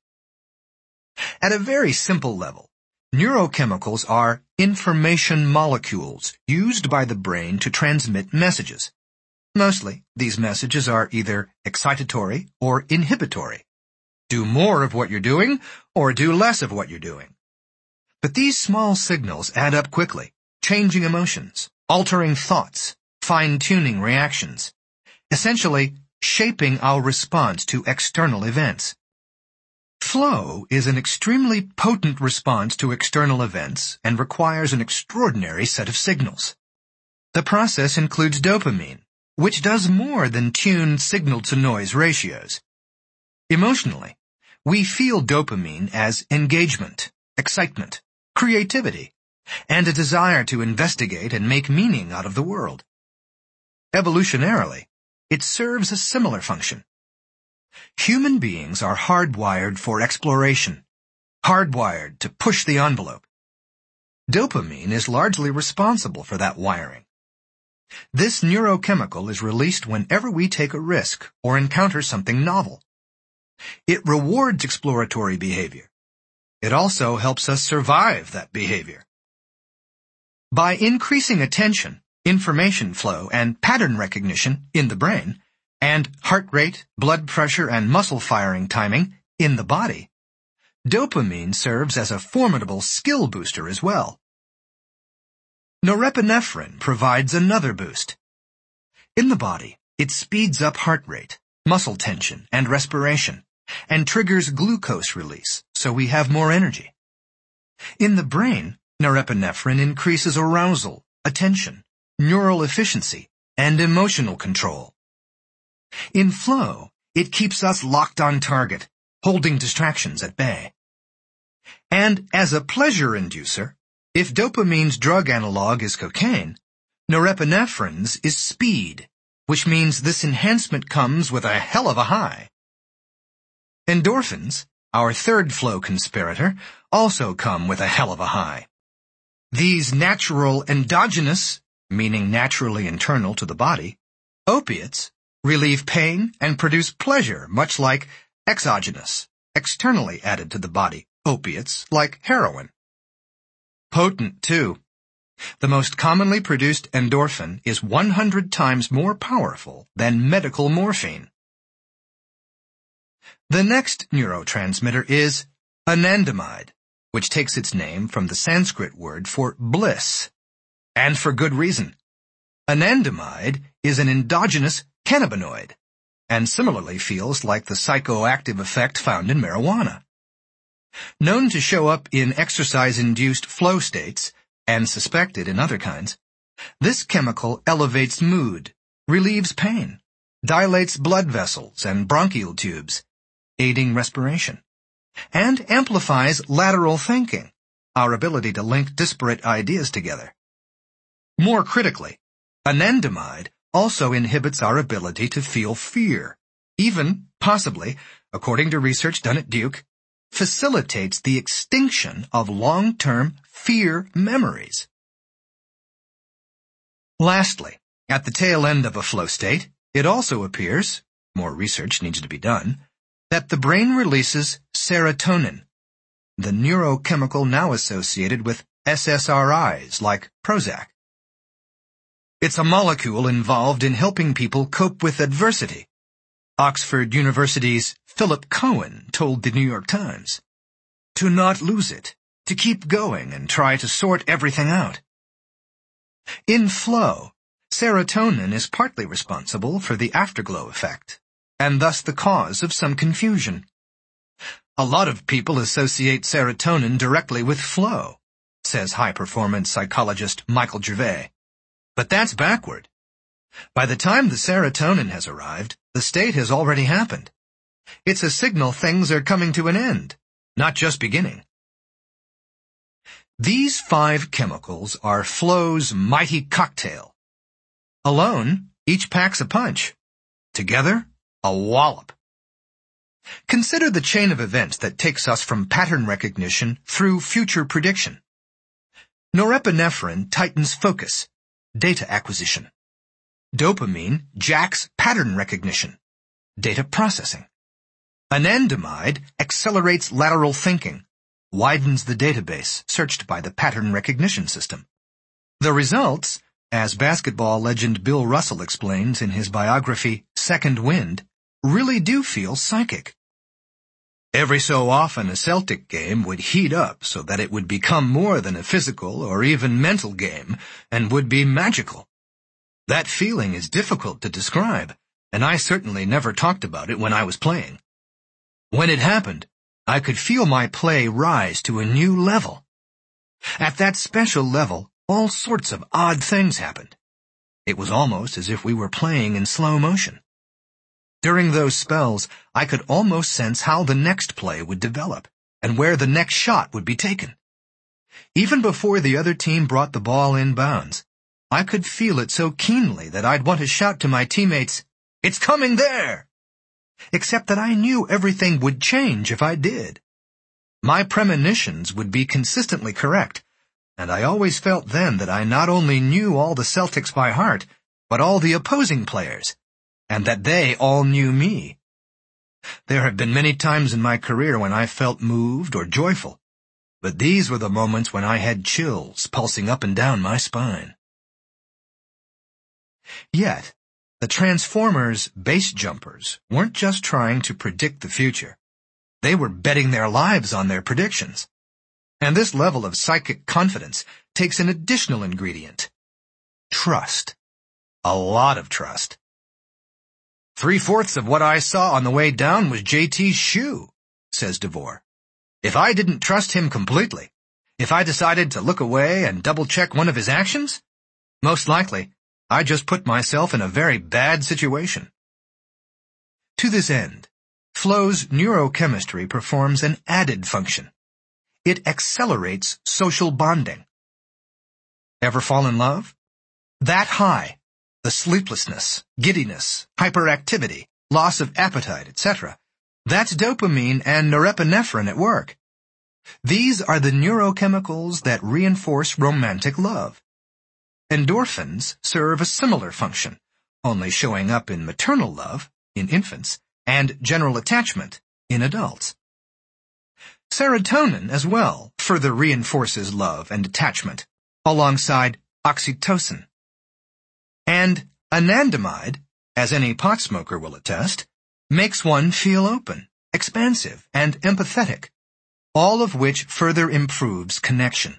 At a very simple level, neurochemicals are information molecules used by the brain to transmit messages. Mostly, these messages are either excitatory or inhibitory. Do more of what you're doing, or do less of what you're doing. But these small signals add up quickly, changing emotions, altering thoughts, fine-tuning reactions, essentially shaping our response to external events. Flow is an extremely potent response to external events and requires an extraordinary set of signals. The process includes dopamine, which does more than tune signal-to-noise ratios. Emotionally, we feel dopamine as engagement, excitement, creativity, and a desire to investigate and make meaning out of the world. Evolutionarily, it serves a similar function. Human beings are hardwired for exploration, hardwired to push the envelope. Dopamine is largely responsible for that wiring. This neurochemical is released whenever we take a risk or encounter something novel. It rewards exploratory behavior. It also helps us survive that behavior. By increasing attention, information flow, and pattern recognition in the brain, and heart rate, blood pressure, and muscle firing timing in the body, dopamine serves as a formidable skill booster as well. Norepinephrine provides another boost. In the body, it speeds up heart rate, muscle tension, and respiration, and triggers glucose release so we have more energy. In the brain, norepinephrine increases arousal, attention, neural efficiency, and emotional control. In flow, it keeps us locked on target, holding distractions at bay. And as a pleasure inducer, if dopamine's drug analog is cocaine, norepinephrine's is speed, which means this enhancement comes with a hell of a high. Endorphins, our third flow conspirator, also come with a hell of a high. These natural endogenous, meaning naturally internal to the body, opiates relieve pain and produce pleasure, much like exogenous, externally added to the body, opiates like heroin. Potent, too. The most commonly produced endorphin is 100 times more powerful than medical morphine. The next neurotransmitter is anandamide, which takes its name from the Sanskrit word for bliss. And for good reason. Anandamide is an endogenous cannabinoid, and similarly feels like the psychoactive effect found in marijuana. Known to show up in exercise-induced flow states, and suspected in other kinds, this chemical elevates mood, relieves pain, dilates blood vessels and bronchial tubes, aiding respiration, and amplifies lateral thinking, our ability to link disparate ideas together. More critically, anandamide also inhibits our ability to feel fear, even, possibly, according to research done at Duke, facilitates the extinction of long-term fear memories. Lastly, at the tail end of a flow state, it also appears, more research needs to be done, that the brain releases serotonin, the neurochemical now associated with SSRIs like Prozac. It's a molecule involved in helping people cope with adversity. Oxford University's Philip Cohen told the New York Times, "To not lose it, to keep going and try to sort everything out." In flow, serotonin is partly responsible for the afterglow effect, and thus the cause of some confusion. A lot of people associate serotonin directly with flow, says high-performance psychologist Michael Gervais. But that's backward. By the time the serotonin has arrived, the state has already happened. It's a signal things are coming to an end, not just beginning. These 5 chemicals are flow's mighty cocktail. Alone, each packs a punch. Together, a wallop. Consider the chain of events that takes us from pattern recognition through future prediction. Norepinephrine tightens focus, data acquisition. Dopamine jacks pattern recognition, data processing. Anandamide accelerates lateral thinking, widens the database searched by the pattern recognition system. The results, as basketball legend Bill Russell explains in his biography Second Wind, really do feel psychic. Every so often a Celtic game would heat up so that it would become more than a physical or even mental game and would be magical. That feeling is difficult to describe, and I certainly never talked about it when I was playing. When it happened, I could feel my play rise to a new level. At that special level, all sorts of odd things happened. It was almost as if we were playing in slow motion. During those spells, I could almost sense how the next play would develop, and where the next shot would be taken. Even before the other team brought the ball in bounds, I could feel it so keenly that I'd want to shout to my teammates, "It's coming there!" Except that I knew everything would change if I did. My premonitions would be consistently correct, and I always felt then that I not only knew all the Celtics by heart, but all the opposing players, and that they all knew me. There have been many times in my career when I felt moved or joyful, but these were the moments when I had chills pulsing up and down my spine. Yet, the Transformers base jumpers weren't just trying to predict the future. They were betting their lives on their predictions. And this level of psychic confidence takes an additional ingredient. Trust. A lot of trust. 3/4 of what I saw on the way down was JT's shoe, says DeVore. If I didn't trust him completely, if I decided to look away and double-check one of his actions, most likely, I just put myself in a very bad situation. To this end, flow's neurochemistry performs an added function. It accelerates social bonding. Ever fall in love? That high, the sleeplessness, giddiness, hyperactivity, loss of appetite, etc., that's dopamine and norepinephrine at work. These are the neurochemicals that reinforce romantic love. Endorphins serve a similar function, only showing up in maternal love, in infants, and general attachment, in adults. Serotonin, as well, further reinforces love and attachment, alongside oxytocin. And anandamide, as any pot smoker will attest, makes one feel open, expansive, and empathetic, all of which further improves connection.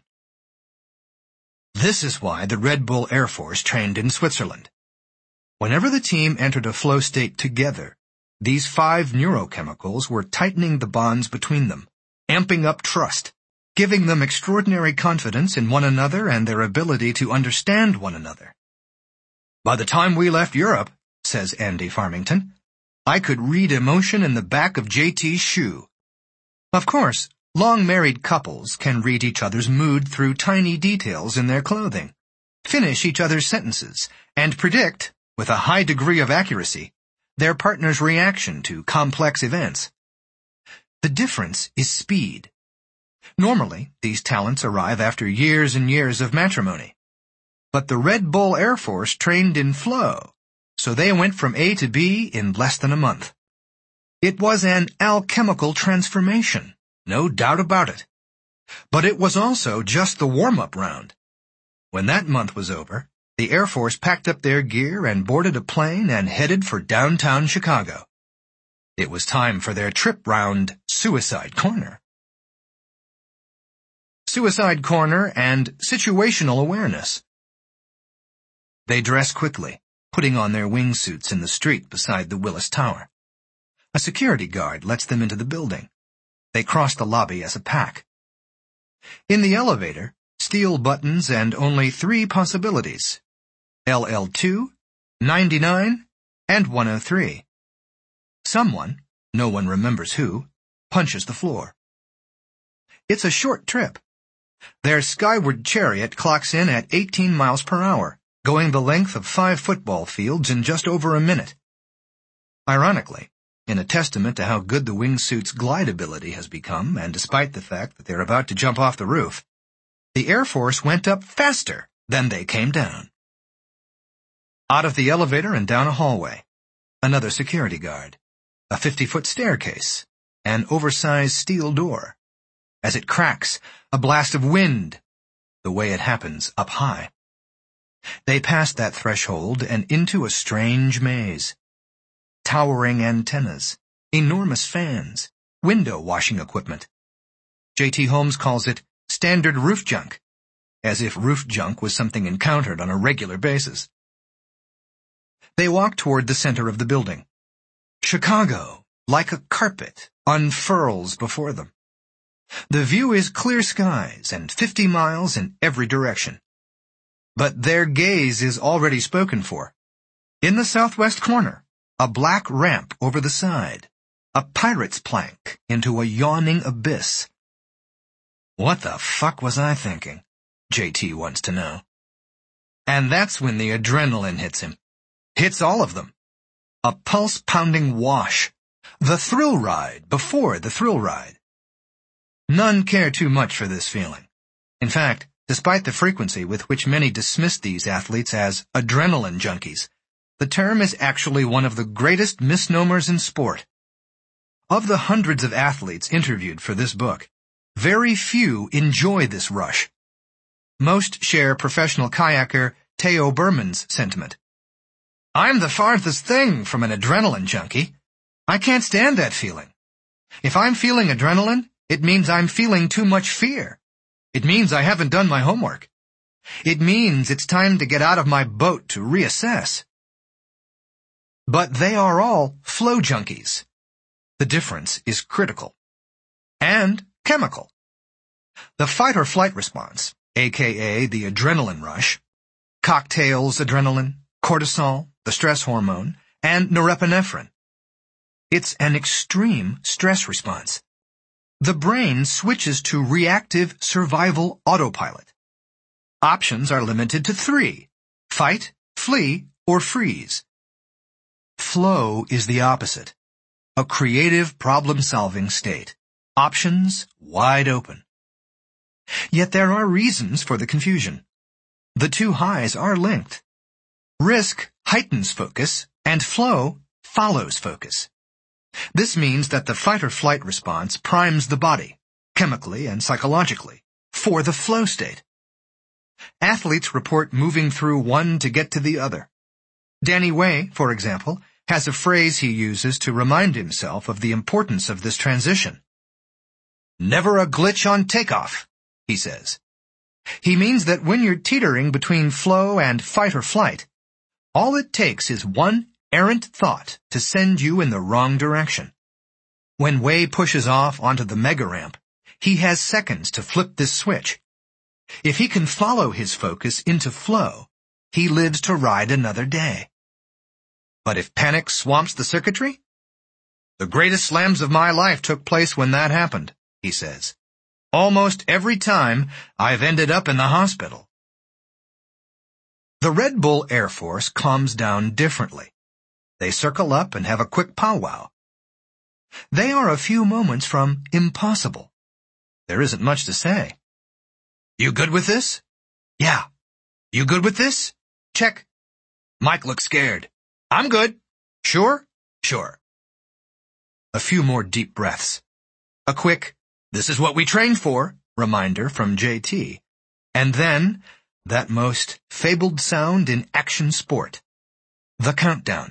This is why the Red Bull Air Force trained in Switzerland. Whenever the team entered a flow state together, these 5 neurochemicals were tightening the bonds between them, amping up trust, giving them extraordinary confidence in one another and their ability to understand one another. By the time we left Europe, says Andy Farmington, I could read emotion in the back of JT's shoe. Of course, long-married couples can read each other's mood through tiny details in their clothing, finish each other's sentences, and predict, with a high degree of accuracy, their partner's reaction to complex events. The difference is speed. Normally, these talents arrive after years and years of matrimony. But the Red Bull Air Force trained in flow, so they went from A to B in less than a month. It was an alchemical transformation, no doubt about it. But it was also just the warm-up round. When that month was over, the Air Force packed up their gear and boarded a plane and headed for downtown Chicago. It was time for their trip round Suicide Corner. Suicide Corner and situational awareness. They dress quickly, putting on their wingsuits in the street beside the Willis Tower. A security guard lets them into the building. They cross the lobby as a pack. In the elevator, steel buttons and only 3 possibilities: LL2, 99, and 103. Someone, no one remembers who, punches the floor. It's a short trip. Their skyward chariot clocks in at 18 miles per hour, going the length of 5 football fields in just over a minute. Ironically, in a testament to how good the wingsuit's glide ability has become, and despite the fact that they're about to jump off the roof, the Air Force went up faster than they came down. Out of the elevator and down a hallway, another security guard, a 50-foot staircase, an oversized steel door. As it cracks, a blast of wind, the way it happens up high. They pass that threshold and into a strange maze. Towering antennas, enormous fans, window washing equipment. J.T. Holmes calls it standard roof junk, as if roof junk was something encountered on a regular basis. They walk toward the center of the building. Chicago, like a carpet, unfurls before them. The view is clear skies and 50 miles in every direction. But their gaze is already spoken for. In the southwest corner, a black ramp over the side, a pirate's plank into a yawning abyss. What the fuck was I thinking? JT wants to know. And that's when the adrenaline hits him. Hits all of them. A pulse-pounding wash. The thrill ride before the thrill ride. None care too much for this feeling. In fact, despite the frequency with which many dismiss these athletes as adrenaline junkies, the term is actually one of the greatest misnomers in sport. Of the hundreds of athletes interviewed for this book, very few enjoy this rush. Most share professional kayaker Theo Berman's sentiment. I'm the farthest thing from an adrenaline junkie. I can't stand that feeling. If I'm feeling adrenaline, it means I'm feeling too much fear. It means I haven't done my homework. It means it's time to get out of my boat to reassess. But they are all flow junkies. The difference is critical. And, chemical. The fight-or-flight response, aka the adrenaline rush, cocktails adrenaline, cortisol, the stress hormone, and norepinephrine. It's an extreme stress response. The brain switches to reactive survival autopilot. Options are limited to 3: fight, flee, or freeze. Flow is the opposite. A creative problem-solving state. Options wide open. Yet there are reasons for the confusion. The two highs are linked. Risk heightens focus, and flow follows focus. This means that the fight-or-flight response primes the body, chemically and psychologically, for the flow state. Athletes report moving through one to get to the other. Danny Way, for example, has a phrase he uses to remind himself of the importance of this transition. Never a glitch on takeoff, he says. He means that when you're teetering between flow and fight or flight, all it takes is one errant thought to send you in the wrong direction. When Way pushes off onto the mega ramp, he has seconds to flip this switch. If he can follow his focus into flow, he lives to ride another day. But if panic swamps the circuitry? The greatest slams of my life took place when that happened, he says. Almost every time, I've ended up in the hospital. The Red Bull Air Force calms down differently. They circle up and have a quick powwow. They are a few moments from impossible. There isn't much to say. You good with this? Yeah. You good with this? Check. Mike looks scared. I'm good. Sure? Sure. A few more deep breaths. A quick, this is what we trained for, reminder from JT. And then, that most fabled sound in action sport. The countdown.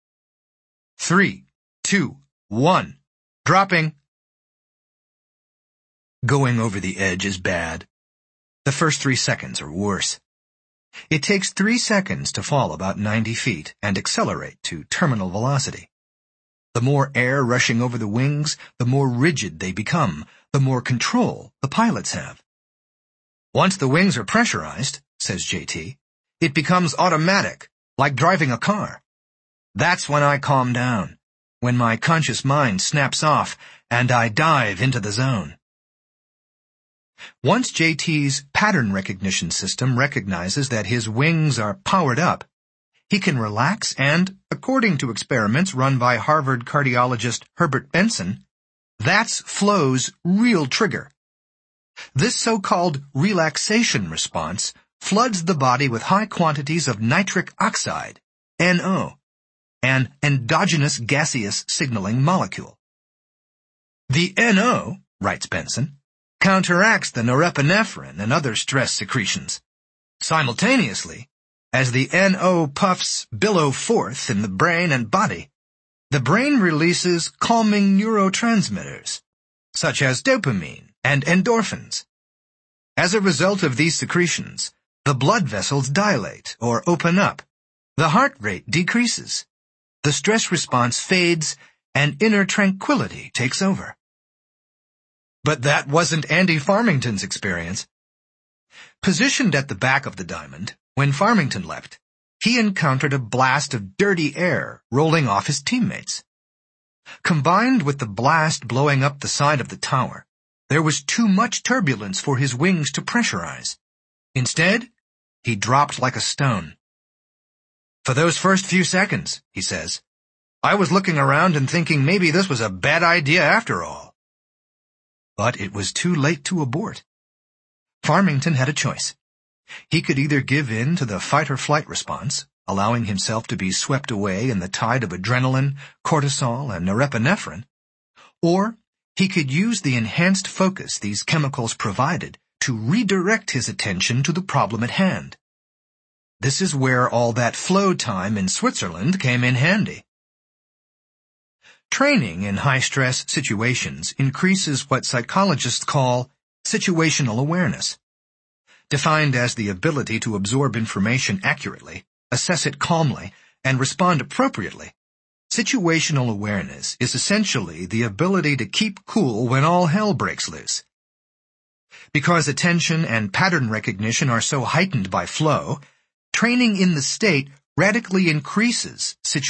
3, 2, 1. Dropping. Going over the edge is bad. The first 3 seconds are worse. It takes 3 seconds to fall about 90 feet and accelerate to terminal velocity. The more air rushing over the wings, the more rigid they become, the more control the pilots have. Once the wings are pressurized, says JT, it becomes automatic, like driving a car. That's when I calm down, when my conscious mind snaps off and I dive into the zone. Once JT's pattern recognition system recognizes that his wings are powered up, he can relax and, according to experiments run by Harvard cardiologist Herbert Benson, that's flow's real trigger. This so-called relaxation response floods the body with high quantities of nitric oxide, NO, an endogenous gaseous signaling molecule. The NO, writes Benson, counteracts the norepinephrine and other stress secretions. Simultaneously, as the NO puffs billow forth in the brain and body, the brain releases calming neurotransmitters, such as dopamine and endorphins. As a result of these secretions, the blood vessels dilate or open up, the heart rate decreases, the stress response fades, and inner tranquility takes over. But that wasn't Andy Farmington's experience. Positioned at the back of the diamond, when Farmington leapt, he encountered a blast of dirty air rolling off his teammates. Combined with the blast blowing up the side of the tower, there was too much turbulence for his wings to pressurize. Instead, he dropped like a stone. For those first few seconds, he says, I was looking around and thinking maybe this was a bad idea after all. But it was too late to abort. Farmington had a choice. He could either give in to the fight-or-flight response, allowing himself to be swept away in the tide of adrenaline, cortisol, and norepinephrine, or he could use the enhanced focus these chemicals provided to redirect his attention to the problem at hand. This is where all that flow time in Switzerland came in handy. Training in high-stress situations increases what psychologists call situational awareness. Defined as the ability to absorb information accurately, assess it calmly, and respond appropriately, Situational awareness is essentially the ability to keep cool when all hell breaks loose. Because attention and pattern recognition are so heightened by flow, training in the state radically increases situational